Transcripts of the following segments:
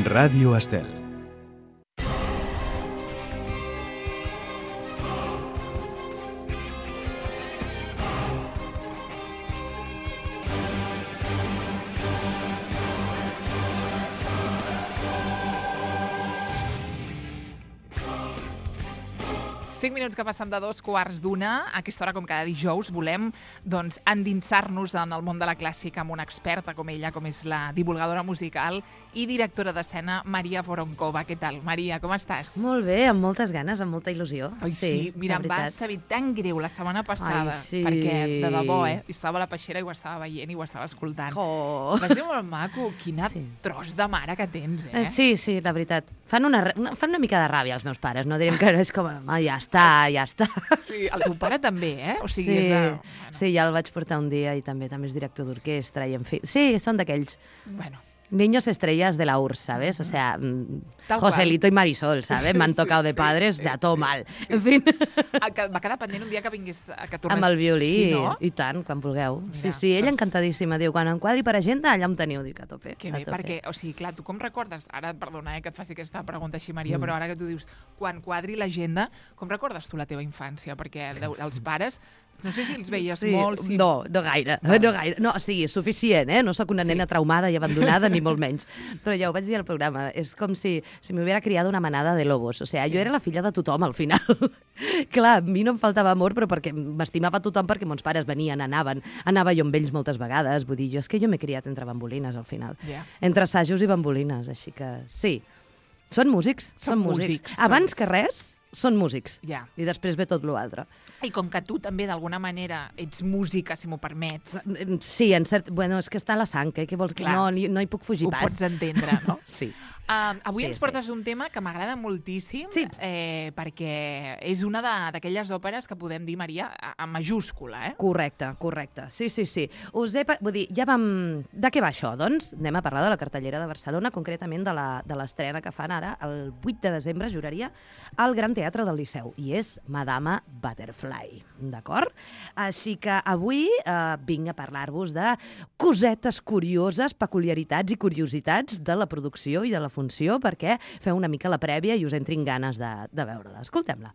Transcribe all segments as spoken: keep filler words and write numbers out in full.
Ràdio Estel. Cinc minuts que passen de dos quarts d'una. A aquesta hora, com cada dijous, volem doncs, endinsar-nos en el món de la clàssica amb una experta com ella, com és la divulgadora musical i directora d'escena Maria Voronkova. Què tal, Maria? Com estàs? Molt bé, amb moltes ganes, amb molta il·lusió. Ai, sí, sí. Mira, em va saber tan greu la setmana passada, Ai, sí. perquè, de debò, eh? Estava a la peixera i ho estava veient i ho estava escoltant. Oh. Va ser molt maco. Quina sí. tros de mare que tens, eh? Sí, sí, la veritat. Fan una, una, fan una mica de ràbia els meus pares, no direm que és com, ah, ja està, ja està. Sí, el teu pare també, eh? O sigui, sí, és de... Bueno. Sí, ja el vaig portar un dia i també també és director d'orquestra i en fi. Sí, són d'aquells. Bueno. Niños estrellas de la U R S S, ¿sabes? O sea, Tal Joselito qual. y Marisol, ¿sabes? M'han Sí, tocado de sí, padres, sí, ja tot sí, mal. sí. En fi. Va quedar pendent un dia que vingués, que tornés... Amb el violí, sí, no? i tant, quan vulgueu. Mira, sí, sí, ella doncs... encantadíssima. Diu, quan em quadri per agenda, allà em teniu. Dic, a tope. Que a bé, tope. perquè, o sigui, clar, tu com recordes, ara, perdona eh, que et faci aquesta pregunta així, Maria, Mm. però ara que tu dius, quan quadri l'agenda, com recordes tu la teva infància? Perquè els pares, no sé si els veies sí, molt... Si... No, no gaire, Ah. no gaire. No, o sigui, suficient, eh? No sóc una Sí. nena traumada i abandonada, ni molt menys. Però ja ho vaig dir al programa, és com si, si m'hubiera criado una manada de lobos. O sigui, Sí. jo era la filla de tothom, al final. Clar, a mi no em faltava amor, però perquè m'estimava tothom, perquè mons pares venien, anaven, anava jo amb ells moltes vegades. Vull dir, jo és que jo m'he criat entre bambolines, al final. Yeah. Entre assajos i bambolines, així que sí. Són músics, Són són músics. músics, Abans són- que res, són músics. Ja. I després ve tot l'altre. I com que tu també, d'alguna manera, ets música, si m'ho permets, Sí, en cert... Bueno, és que està a la sang, eh? Què vols que... Clar. No, ni- no hi puc fugir ho pas. pots entendre, no? Sí. Uh, avui Sí, ens sí. portes un tema que m'agrada moltíssim, Sí. eh, perquè és una de- d'aquelles òperes que podem dir, Maria, en majúscula, eh? Correcte, correcte. Sí, sí, sí. Us he... pa- Vull dir, ja vam... De què va això, doncs? Anem a parlar de la cartellera de Barcelona, concretament de la- de l'estrena que fan ara, el vuit de desembre, juraria, al Gran Teatre del Liceu, i és Madama Butterfly, d'acord? Així que avui eh, vinc a parlar-vos de cosetes curioses, peculiaritats i curiositats de la producció i de la funció, perquè feu una mica la prèvia i us entrin ganes de, de veure-la. Escoltem-la.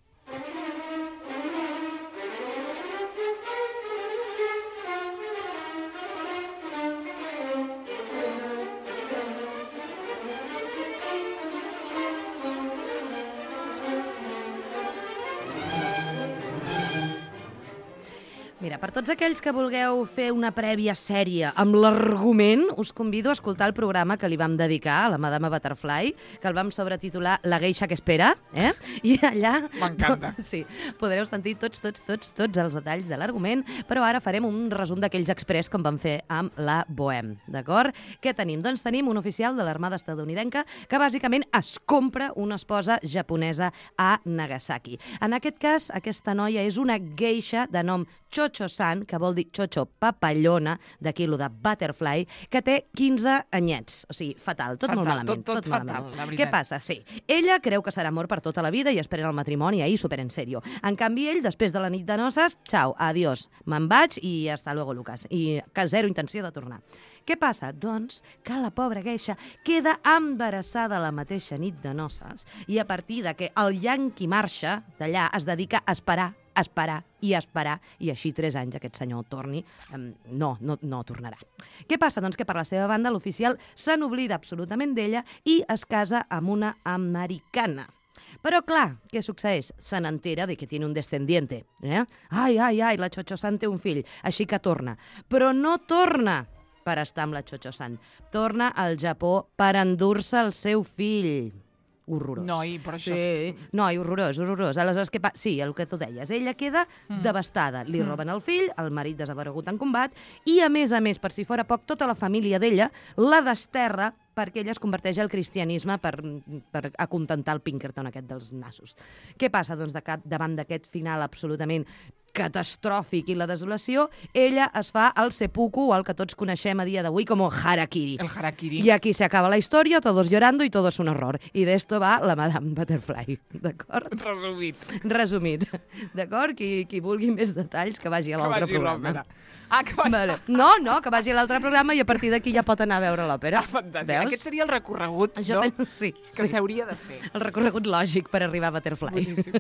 Mira, per tots aquells que vulgueu fer una prèvia sèria amb l'argument, us convido a escoltar el programa que li vam dedicar a la Madama Butterfly, que el vam sobretitular La geisha que espera, eh? I allà... M'encanta. Sí, podreu sentir tots, tots, tots, tots els detalls de l'argument, però ara farem un resum d'aquells express com vam fer amb la Bohème, d'acord? Què tenim? Doncs tenim un oficial de l'Armada estadounidenca que bàsicament es compra una esposa japonesa a Nagasaki. En aquest cas, aquesta noia és una geisha de nom Chocho-san, que vol dir Chocho papallona, d'aquí lo de Butterfly, que té quinze anyets. O sigui, fatal, tot Fatal, molt malament. tot- tot fatal, malament. la veritat. Què passa? Sí, ella creu que serà amor per tota la vida i espera el matrimoni ahir super en serio. En canvi, ell, després de la nit de noces, ciao, adiós, me'n vaig i hasta luego, Lucas. I que zero intenció de tornar. Què passa? Doncs que la pobra geisha queda embarassada la mateixa nit de noces i a partir de que el yanqui marxa d'allà es dedica a esperar, esperar i esperar, i així tres anys aquest senyor torni, um, no, no, no tornarà. Què passa? Doncs que per la seva banda l'oficial se n'oblida absolutament d'ella i es casa amb una americana. Però clar, què succeeix? Se n'entera de que tiene un descendiente. Eh? Ai, ai, ai, la Chocho-san té un fill, així que torna. Però no torna per estar amb la Chocho-san. Torna al Japó per endur-se el seu fill. Horrorós. Noi, però això Sí, noi, horrorós, horrorós. Aleshores, què pa... Sí, el que tu deies. Ella queda mm. devastada. Li roben el fill, el marit desaparegut en combat, i, a més a més, per si fora poc, tota la família d'ella la desterra perquè ella es converteix al cristianisme per, per acontentar el Pinkerton aquest dels nassos. Què passa? Doncs de cap, davant d'aquest final absolutament catastròfic i la desolació, ella es fa el seppuku, o el que tots coneixem a dia d'avui com el harakiri. El harakiri. Y aquí se acaba la historia, todos llorando y todo es un horror. I d'esto va la Madame Butterfly, d'acord? Resumit. Resumit, d'acord? Qui, qui vulgui més detalls que vagi a Que l'altre vagi a programa. l'òpera. Ah, que vas... Vale. No, no, que vagi a l'altre programa i a partir d'aquí ja pot anar a veure l'òpera. Ah, fantàstic. Aquest seria el recorregut, Això no? pen- sí, Que sí. s'hauria de fer. El recorregut lògic per arribar a Butterfly. Boníssim.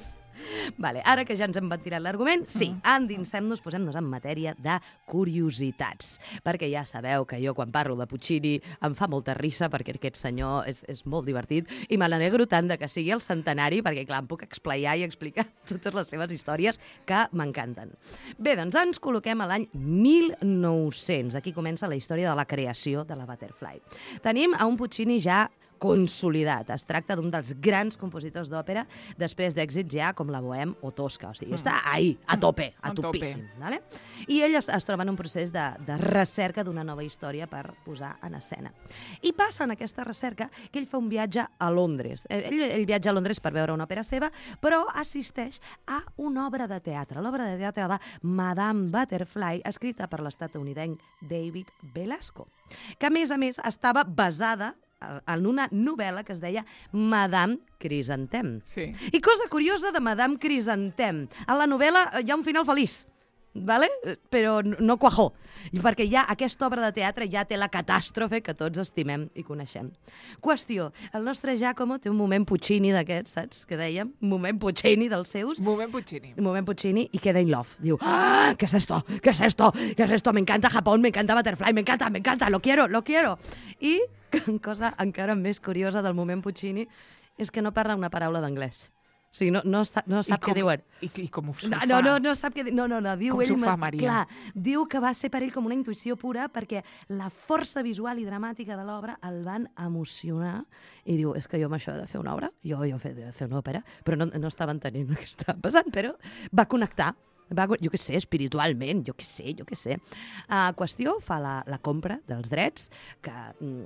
Vale, ara que ja ens hem ventilat l'argument, sí, endinsem-nos, posem-nos en matèria de curiositats. Perquè ja sabeu que jo, quan parlo de Puccini, em fa molta risa, perquè aquest senyor és, és molt divertit, i me n'alegro tant de que sigui el centenari, perquè, clar, em puc explaiar i explicar totes les seves històries que m'encanten. Bé, doncs ens col·loquem a l'any mil nou-cents. Aquí comença la història de la creació de la Butterfly. Tenim a un Puccini ja consolidat. Es tracta d'un dels grans compositors d'òpera després d'èxits ja com la Bohème o Tosca. O sigui, està ahí, a tope, a A tope. topíssim. Vale? I ell es, es troba en un procés de, de recerca d'una nova història per posar en escena. I passa en aquesta recerca que ell fa un viatge a Londres. Ell, ell viatja a Londres per veure una òpera seva, però assisteix a una obra de teatre, l'obra de teatre de Madame Butterfly, escrita per l'estatunidenc David Belasco, que, a més a més, estava basada en una novel·la que es deia Madame Chrysanthème. Sí. I cosa curiosa de Madame Chrysanthème, a la novel·la hi ha un final feliç, vale? Però no quajó, perquè ja aquesta obra de teatre ja té la catàstrofe que tots estimem i coneixem. Qüestió, el nostre Giacomo té un moment Puccini d'aquests, saps? Que dèiem, un moment Puccini dels seus, Moment Puccini. un moment Puccini y queda in love. Diu, ¡ah! ¿Qué es esto? ¿Qué es esto? ¿Qué es esto? Me encanta Japón, me encanta Butterfly, me encanta, me encanta, lo quiero, lo quiero. I, cosa encara més curiosa del moment Puccini, és que no parla una paraula d'anglès. O sigui, no, no, sa- no sap I com, què diuen. I, I com ho No, fa? no, no, no sap què dir. No, no, no, diu Com ell... s'ho fa, ma- Maria? Clar, diu que va ser per ell com una intuïció pura perquè la força visual i dramàtica de l'obra el van emocionar i diu, és que jo amb això he de fer una obra, jo, jo he fet, he de fer una òpera, però no, no estava entenent el que estava passant, però va connectar. Va, jo què sé, espiritualment, jo què sé, jo què sé. Uh, qüestió, fa la, la compra dels drets, que,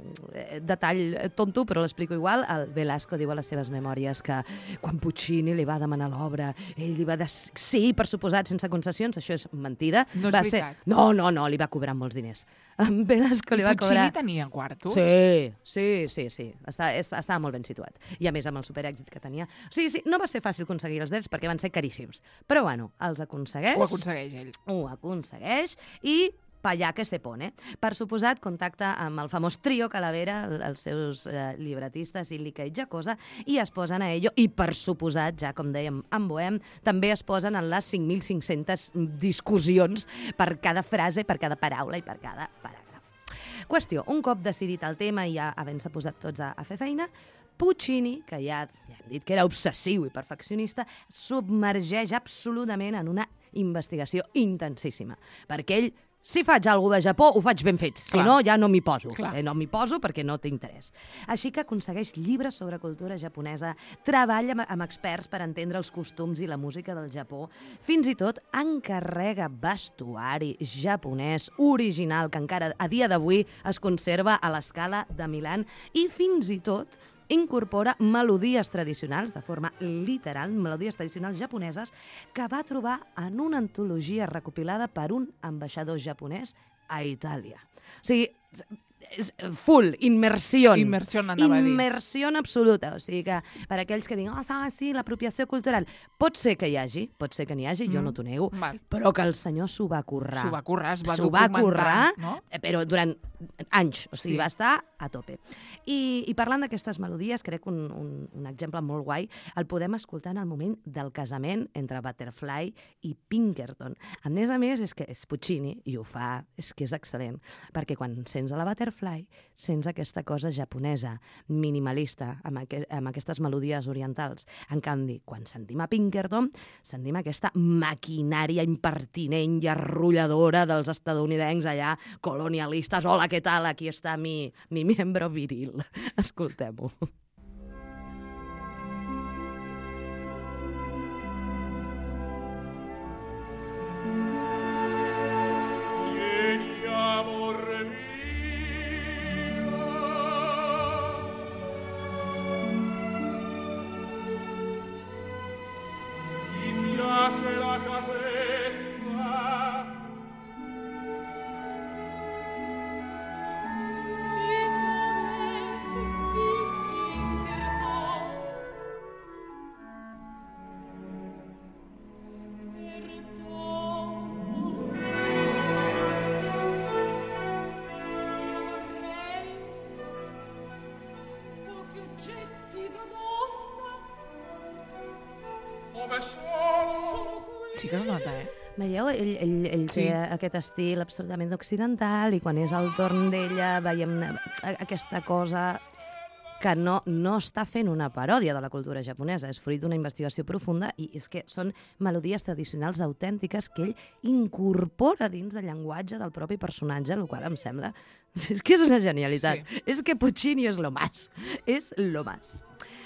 mm, detall tonto, però l'explico igual, el Velasco diu a les seves memòries que quan Puccini li va demanar l'obra, ell li va dir sí, per suposat, sense concessions, això és mentida. No és va veritat. Ser... No, no, no, li va cobrar molts diners. En Velasco li va Puccini cobrar... tenia quartos? Sí, sí, sí, sí. Està, és- estava molt ben situat. I a més amb el superèxit que tenia. O sigui, sí, no va ser fàcil aconseguir els drets perquè van ser caríssims. Però bueno, els aconsegueix. Ho aconsegueix ell. Ho aconsegueix i pa allà que se pone. Per suposat, contacta amb el famós trio Calavera, el- els seus eh, llibretistes, Illica i Giacosa, i es posen a ello. I per suposat, ja com dèiem, en Bohème, també es posen en les cinc mil cinc-centes discussions per cada frase, per cada paraula i per cada paràgraf. Qüestió, un cop decidit el tema i ja havent-se posat tots a, a fer feina, Puccini, que ja, ja hem dit que era obsessiu i perfeccionista, submergeix absolutament en una investigació intensíssima. Perquè ell, si faig alguna de Japó, ho faig ben fet. Si Clar. no, ja no m'hi poso. Clar. Eh, no m'hi poso perquè no té interès. Així que aconsegueix llibres sobre cultura japonesa, treballa amb, amb experts per entendre els costums i la música del Japó, fins i tot encarrega vestuari japonès original que encara a dia d'avui es conserva a l'Escala de Milan i fins i tot incorpora melodies tradicionals, de forma literal, melodies tradicionals japoneses, que va trobar en una antologia recopilada per un ambaixador japonès a Itàlia. O sigui, és full, immersió. Immersió, anava a dir. Immersió absoluta. O sigui que per aquells que diuen, oh, ah, sí, l'apropiació cultural, pot ser que hi hagi, pot ser que n'hi hagi, jo Mm, no t'ho nego, val. però que el senyor s'ho va currar. S'ho va currar, es va S'ho va documentar, currar, no? eh, però durant anys, o sigui, Sí. va estar a tope. I, i parlant d'aquestes melodies, crec un, un, un exemple molt guai, el podem escoltar en el moment del casament entre Butterfly i Pinkerton. A més a més, és que és Puccini, i ho fa, és que és excel·lent, perquè quan sents a la Butterfly, sents aquesta cosa japonesa, minimalista, amb, aqu amb aquestes melodies orientals. En canvi, quan sentim a Pinkerton, sentim aquesta maquinària impertinent i arrulladora dels estadounidencs allà, colonialistes. Hola, què tal? Aquí està mi, mi miembro viril. Escoltem-ho. Vieni, amor mio, ti piace la casetta? Signore, Sí que es nota, eh? Veieu? Ell, ell, ell Sí. té aquest estil absolutament occidental i quan és al torn d'ella veiem aquesta cosa que no, no està fent una paròdia de la cultura japonesa, és fruit d'una investigació profunda i és que són melodies tradicionals autèntiques que ell incorpora dins del llenguatge del propi personatge, el qual em sembla... És que és una genialitat. Sí. És que Puccini és lo más. És lo más.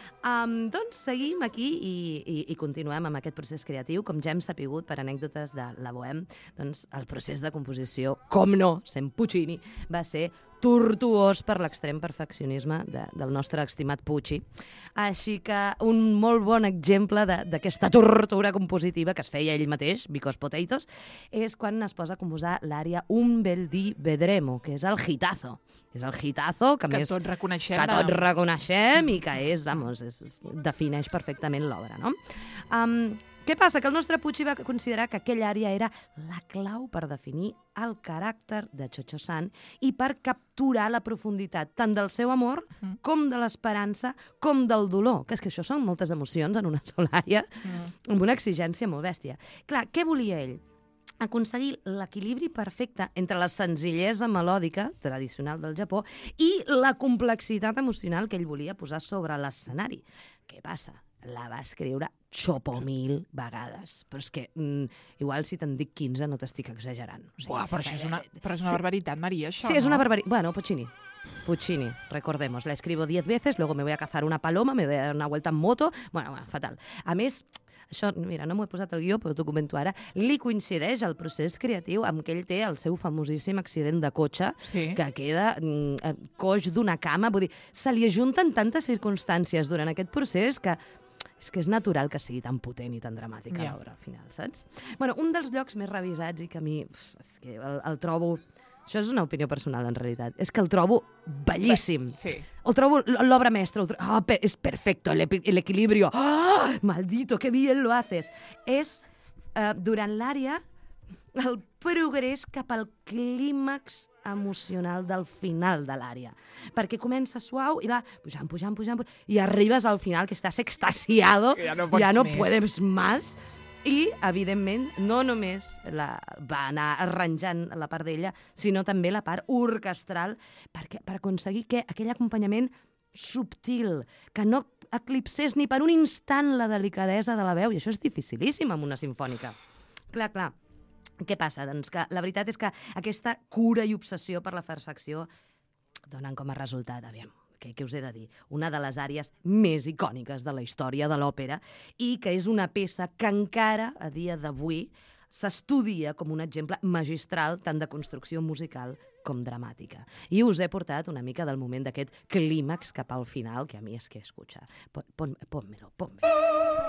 Um, doncs seguim aquí i, i, i continuem amb aquest procés creatiu. Com ja hem sapigut per anècdotes de la Bohème, doncs el procés de composició, com no, sent Puccini, va ser tortuós per l'extrem perfeccionisme de, del nostre estimat Pucci. Així que un molt bon exemple d'aquesta tortura compositiva que es feia ell mateix, Because Potatoes, és quan es posa a composar l'ària Un bel di vedremo, que és el hitazo. És el hitazo que, Que més, tots reconeixem. que de- tots reconeixem i que és, vamos, és, és, defineix perfectament l'obra, no? Um, què passa? Que el nostre Pucci va considerar que aquella àrea era la clau per definir el caràcter de Cho-Cho-san i per capturar la profunditat tant del seu amor Mm. com de l'esperança com del dolor, que és que això són moltes emocions en una sola àrea, Mm. amb una exigència molt bèstia. Clar, què volia ell? Aconseguir l'equilibri perfecte entre la senzillesa melòdica tradicional del Japó i la complexitat emocional que ell volia posar sobre l'escenari. Què passa? La va escriure xopomil vegades. Però és que, mm, igual si te'n dic quinze no t'estic exagerant. O sigui, Buah, però això és una, però és una sí. barbaritat, Maria, això, Sí, es no? una barbaridad. Bueno, Puccini. Puccini, recordemos, la escribo diez veces, luego me voy a cazar una paloma, me voy a dar una vuelta en moto... Bueno, bueno, fatal. A més, això, mira, no m'ho he posat al guió, però t'ho comento ara, li coincideix el procés creatiu amb que ell té el seu famosíssim accident de cotxe, Sí. que queda mm, eh, coix d'una cama. Vull dir, se li ajunten tantes circumstàncies durant aquest procés que és que és natural que sigui tan potent i tan dramàtica Ja. l'obra, al final, saps? Bueno, un dels llocs més revisats i que a mi pf, és que el, el trobo... Això és una opinió personal, en realitat. És que el trobo bellíssim. Sí. El trobo l'obra mestra. El tro... oh, per, és perfecto, el, epi- el equilibrio. Oh, maldito, que bien lo haces. És, eh, durant l'àrea, el progrés cap al clímax emocional del final de l'àrea. Perquè comença suau i va pujant, pujant, pujant, pujant i arribes al final que estàs extasiado, Que ja no pots ja no més. puedes más. I, evidentment, no només la, va anar arranjant la part d'ella, sinó també la part orquestral perquè, per aconseguir que aquell acompanyament subtil, que no eclipsés ni per un instant la delicadesa de la veu, i això és dificilíssim amb una sinfònica. Clar, clar. Què passa? Doncs que la veritat és que aquesta cura i obsessió per la perfecció donen com a resultat, aviam, què, què us he de dir? Una de les àrees més icòniques de la història de l'òpera i que és una peça que encara, a dia d'avui, s'estudia com un exemple magistral tant de construcció musical com dramàtica. I us he portat una mica del moment d'aquest clímax cap al final, que a mi és que escucha. Pon, pon, ponmelo, ponmelo.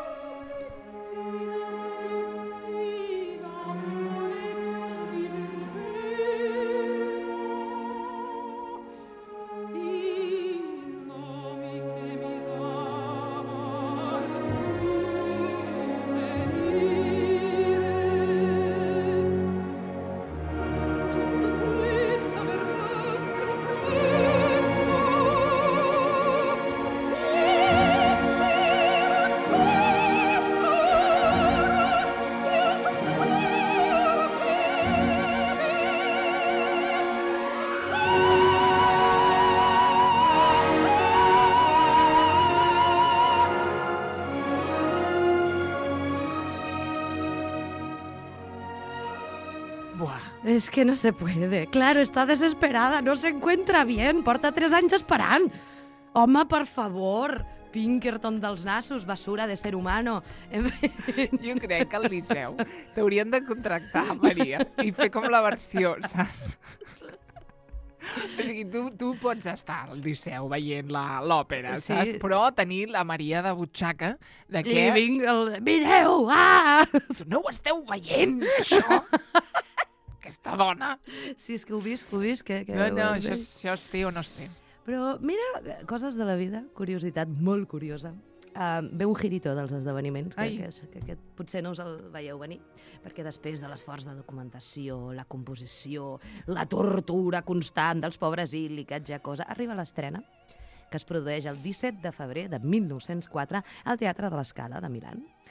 Buah. Es que no se puede. Claro, está desesperada, no se encuentra bien, porta tres anys esperant. Home, per favor, Pinkerton dels nassos, basura de ser humano. Jo crec que al Liceu t'haurien de contractar, Maria, i fer com la versió, saps? O sigui, tu, tu pots estar al Liceu veient la- l'òpera, Sí. saps? Però tenir la Maria de butxaca de què... Living, el... Mireu, ah! No ho esteu veient, això? Aquesta dona. Sí, és que ho visc, ho visc. Que, que No, no, ho això, visc. és- això es té o no es té. Però mira, coses de la vida, curiositat molt curiosa. Uh, ve un girito dels esdeveniments, que, Ai. que, que, que potser no us el veieu venir, perquè després de l'esforç de documentació, la composició, la tortura constant dels pobres il·licats, ja cosa, arriba l'estrena, que es produeix el disset de febrer de mil nou-cents quatre al Teatre de l'Escala de Milà.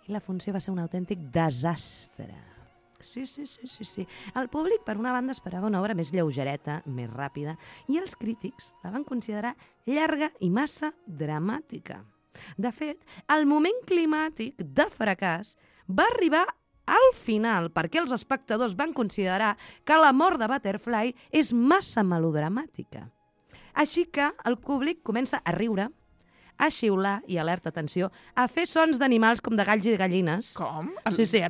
i la funció va ser un autèntic desastre. Sí, sí, sí, sí, sí. El públic, per una banda, esperava una obra més lleugereta, més ràpida, i els crítics la van considerar llarga i massa dramàtica. De fet, el moment climàtic de fracàs va arribar al final perquè els espectadors van considerar que la mort de Butterfly és massa melodramàtica. Així que el públic comença a riure, a xiular i, alerta, atenció, a fer sons d'animals com de galls i de gallines. Com? Sí, sí,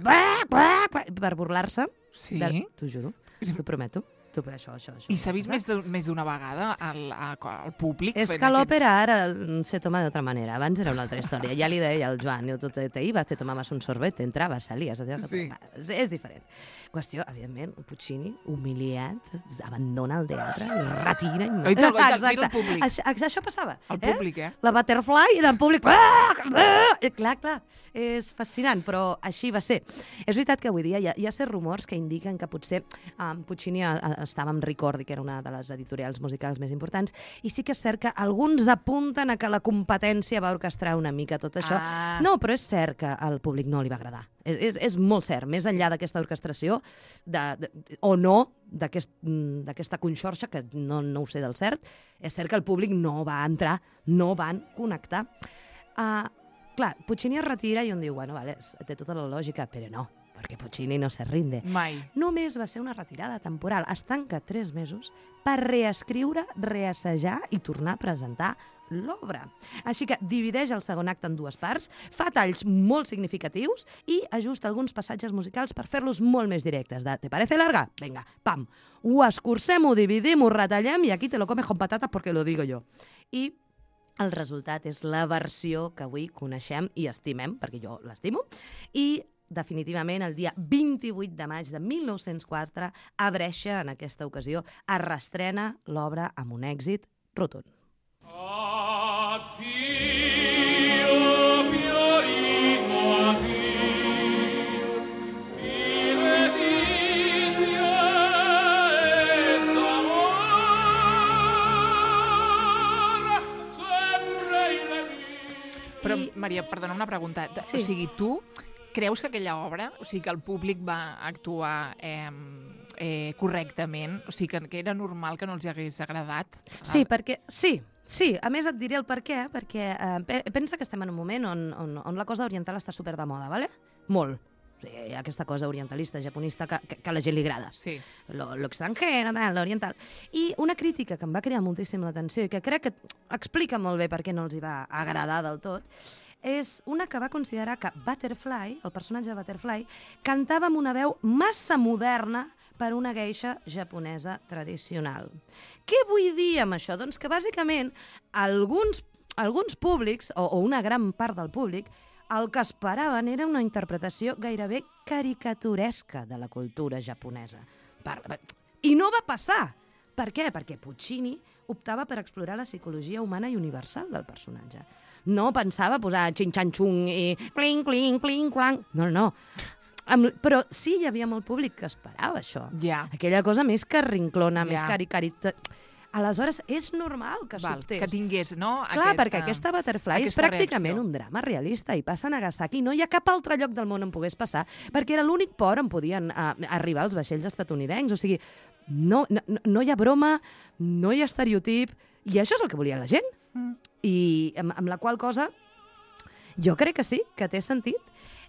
per burlar-se. Sí? De... T'ho juro, t'ho prometo. Tu, això, això, això. I s'ha vist més de- més d'una vegada al, al públic? És fent que l'òpera aquests- ara se toma de otra manera. Abans era una altra història. Ja li deia al Joan, jo, tu te, te ibas, te tomabas un sorbet, te entrabas, salies. Sí. És, és diferent. Qüestió, evidentment, Puccini, humiliat, abandona el teatre, i retira... I... Oita, oita, Exacte. mira el públic. Això, això passava. El públic, eh? La Butterfly i del públic... Ah! Ah! Clar, clar, és fascinant, però així va ser. És veritat que avui dia hi ha, hi ha certs rumors que indiquen que potser um, Puccini a, a, estava amb Ricordi, que era una de les editorials musicals més importants, i sí que és cert que alguns apunten a que la competència va orquestrar una mica tot això. Ah. No, però és cert que al públic no li va agradar. És, és, és molt cert, més enllà d'aquesta orquestració, de, de, o no, d'aquest, d'aquesta conxorxa, que no, no ho sé del cert, és cert que el públic no va entrar, no van connectar. Uh, clar, Puccini es retira i un diu, bueno, vale, té tota la lògica, però no, perquè Puccini no se rinde. Mai. Només va ser una retirada temporal. Es tanca tres mesos per reescriure, reassajar i tornar a presentar l'obra. Així que divideix el segon acte en dues parts, fa talls molt significatius i ajusta alguns passatges musicals per fer-los molt més directes. De, ¿te parece larga? Vinga, pam. Ho escurcem, ho dividim, ho retallem i aquí te lo comes con patatas porque lo digo yo. I el resultat és la versió que avui coneixem i estimem, perquè jo l'estimo, i definitivament el dia vint-i-vuit de maig de mil nou-cents quatre a Brescia, en aquesta ocasió, es reestrena l'obra amb un èxit rotund. Addio, fiorito asil, di letizia e d'amor, sempre il mio. Però, Maria, perdona una pregunta. Sí. O sigui, tu creus que aquella obra, o sigui, que el públic va actuar eh, eh, correctament? O sigui, que, que era normal que no els hagués agradat? Sí, perquè... Sí, sí. A més, et diré el per què, perquè eh, pe- pensa que estem en un moment on, on, on la cosa oriental està super de moda, ¿vale? Molt. O sigui, hi ha aquesta cosa orientalista, japonista, que, que, que a la gent li agrada. Sí. Lo, lo extranjero, tal, l'oriental. I una crítica que em va crear moltíssim l'atenció i que crec que explica molt bé per què no els hi va agradar del tot, és una que va considerar que Butterfly, el personatge de Butterfly, cantava amb una veu massa moderna per una geisha japonesa tradicional. Què vull dir amb això? Doncs que bàsicament alguns, alguns públics, o, o una gran part del públic, el que esperaven era una interpretació gairebé caricaturesca de la cultura japonesa. Per... I no va passar! Per què? Perquè Puccini optava per explorar la psicologia humana i universal del personatge. No pensava posar xin-xan-xung i cling, cling, cling, clang. No, no. Amb, però sí hi havia molt públic que esperava això. Ja. Aquella cosa més carrinclona, Ja. més caricarita... Aleshores, és normal que Val, s'optés. que tingués, no? Clar, Aquest, perquè eh, aquesta Butterfly és aquesta pràcticament reacció. un drama realista i passa a Nagasaki. No hi ha cap altre lloc del món on pogués passar, perquè era l'únic port on podien uh, arribar els vaixells estatunidencs. O sigui, no, no, no hi ha broma, no hi ha estereotip, i això és el que volia la gent. Mm. I amb, amb la qual cosa jo crec que sí, que té sentit.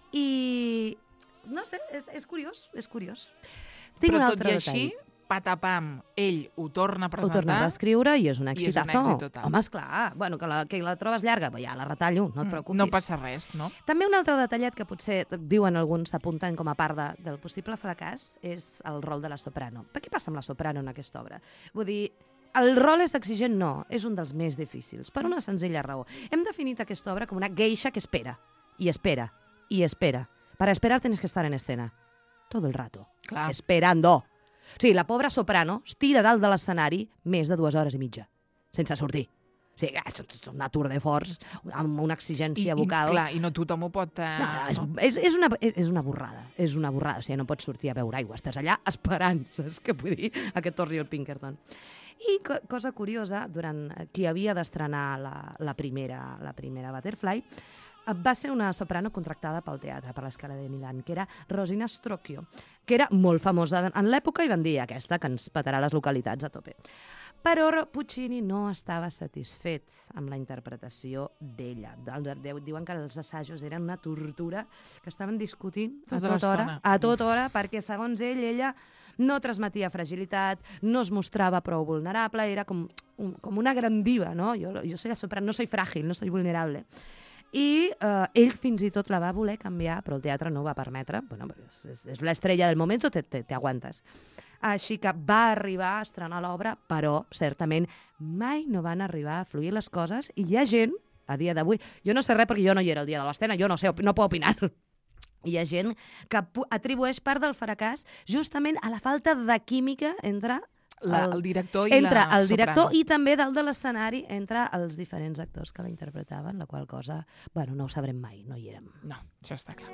I no sé, és, és curiós, és curiós. Tinc Però un tot altre i així, detall. patapam, ell ho torna a Ho presentar. torna a reescriure i és un i és un exitazo. èxit total. Home, esclar, bueno, que la, que la trobes llarga, ja la retallo, no et Mm, preocupis. No passa res, no? També un altre detallet que potser diuen alguns, s'apunten com a part de, del possible fracàs, és el rol de la soprano. Per què passa amb la soprano en aquesta obra? Vull dir, el rol és exigent? No, és un dels més difícils, per una senzilla raó. Hem definit aquesta obra com una geisha que espera, i espera, i espera. Para esperar tienes que estar en escena. Todo el rato. Clar. Esperando. O sigui, la pobra soprano es tira dalt de l'escenari més de dues hores i mitja, sense sortir. O sigui, és una tour de force, amb una exigència I, vocal. I, clar, I no tothom ho pot... Eh, No, no, és, no. és, és, una, és, és una borrada, és una borrada. O sigui, no pots sortir a beure aigua, estàs allà esperant, saps què vull dir? A que torni el Pinkerton. I co cosa curiosa, durant qui havia d'estrenar la, la, primera, la primera Butterfly, va ser una soprano contractada pel teatre, per l'Escala de Milán, que era Rosina Strocchio, que era molt famosa en l'època i van dir aquesta, que ens petarà les localitats a tope. Però Puccini no estava satisfet amb la interpretació d'ella. Diuen que els assajos eren una tortura, que estaven discutint a Tota tota hora, l'estona. a tota hora, perquè segons ell, ella no transmetia fragilitat, no es mostrava prou vulnerable, era com, un, com una gran diva, no? Jo, jo soy la soprano, no soy frágil, no soy vulnerable. I eh, ell fins i tot la va voler canviar, però el teatre no ho va permetre. Bueno, és, és, és l'estrella del moment, te, te, te aguantes. Així que va arribar a estrenar l'obra, però certament mai no van arribar a fluir les coses i hi ha gent, a dia d'avui, jo no sé res perquè jo no hi era el dia de l'estrena, jo no sé, no puc opinar. Hi ha gent que atribueix part del fracàs justament a la falta de química entre La, el, el director i entre la el director soprano. i també dalt de l'escenari entre els diferents actors que la interpretaven, la qual cosa, bueno, no ho sabrem mai, no hi érem. No, això està clar.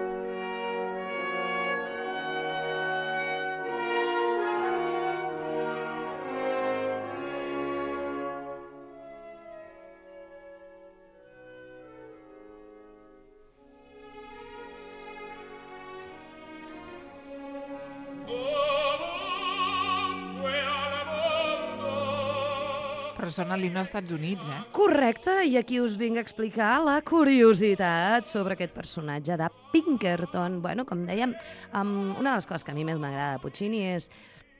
Però sona l'himne als Estats Units, eh? Correcte, i aquí us vinc a explicar la curiositat sobre aquest personatge de Pinkerton. Bueno, com dèiem, um, una de les coses que a mi més m'agrada de Puccini és...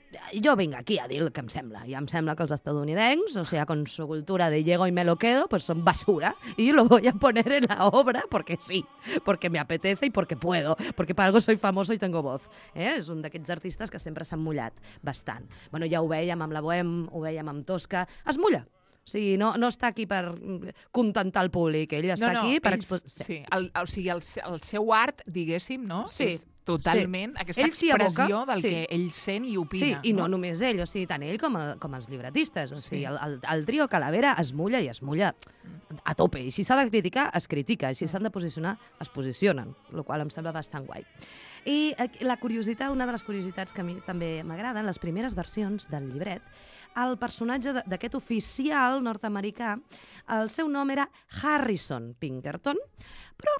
Jo vinc aquí a dir el que em sembla. I em sembla que els estadounidencs, o sea, con su cultura de llego y me lo quedo, pues son basura. Y lo voy a poner en la obra porque sí, porque me apetece y porque puedo, porque para algo soy famoso y tengo voz. Eh? És un d'aquests artistes que sempre s'han mullat bastant. Bueno, ja ho vèiem amb la Bohème, ho vèiem amb Tosca. Es mulla. O sigui, no, no està aquí per contentar el públic, ell està no, no, aquí per ell, exposar... Sí, el, o sigui, el, el seu art, diguéssim, no? Sí. És totalment Sí. aquesta Ell s'hi expressió aboca, del sí. que ell sent i opina. Sí, i no, no només ell, o sigui, tant ell com, el, com els llibretistes. O sigui, Sí. el, el, el trio Calavera es mulla i es mulla a tope. I si s'ha de criticar, es critica. I si s'han de posicionar, es posicionen, el qual em sembla bastant guai. I la curiositat, una de les curiositats que a mi també m'agraden, les primeres versions del llibret, el personatge d'aquest oficial nord-americà, el seu nom era Harrison Pinkerton, però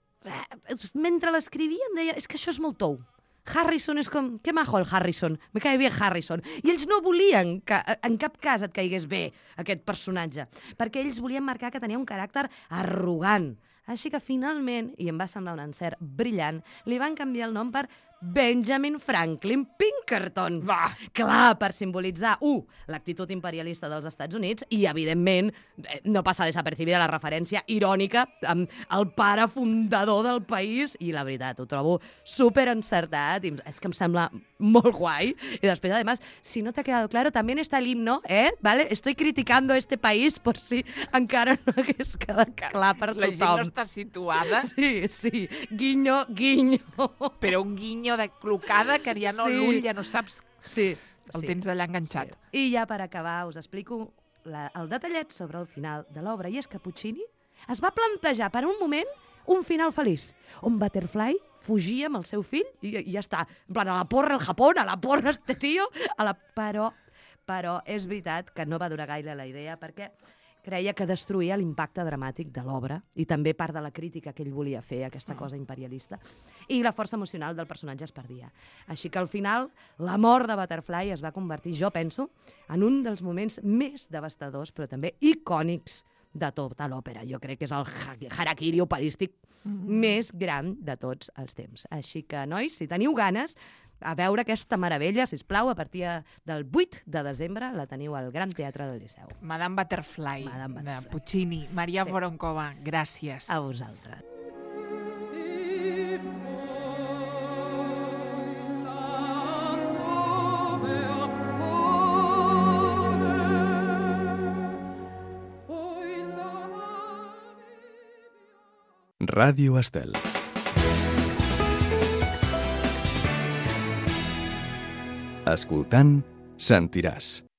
eh, mentre l'escrivia em deia, és que això és molt tou. Harrison és com, que majo el Harrison, me cae bien Harrison. I ells no volien que en cap cas et caigués bé aquest personatge, perquè ells volien marcar que tenia un caràcter arrogant. Així que finalment, i em va semblar un encert brillant, li van canviar el nom per Benjamin Franklin Pinkerton. Va! Clar, per simbolitzar, u, l'actitud imperialista dels Estats Units i, evidentment, no passa desapercibida la referència irònica amb el pare fundador del país i, la veritat, ho trobo super encertat i és que em sembla molt guai. I després, además, si no te ha quedado claro, también está el himno, ¿eh? ¿Vale? Estoy criticando este país por si encara no hagués quedat clar per La gent tothom. no està situada, Sí, sí. Guinyo, guinyo. però un guinyo de clocada que ja no Sí. l'ull, ja no saps... Sí. El sí. tens allà enganxat. Sí. I ja per acabar us explico la, el detallet sobre el final de l'obra, i és que Puccini es va plantejar per un moment un final feliç, on Butterfly fugia amb el seu fill i, i ja està. En plan, a la porra el Japó, a la porra este tio, a la... però, però és veritat que no va durar gaire la idea perquè creia que destruïa l'impacte dramàtic de l'obra i també part de la crítica que ell volia fer a aquesta cosa imperialista. I la força emocional del personatge es perdia. Així que al final, la mort de Butterfly es va convertir, jo penso, en un dels moments més devastadors, però també icònics de tota l'òpera. Jo crec que és el harakiri operístic mm-hmm. més gran de tots els temps. Així que, nois, si teniu ganes a veure aquesta meravella, sisplau, a partir del vuit de desembre la teniu al Gran Teatre del Liceu. Madame Butterfly, Madame Butterfly. de Puccini. Maria Sí. Voronkova, gràcies. A vosaltres. Ràdio Estel. Escoltant, sentiràs.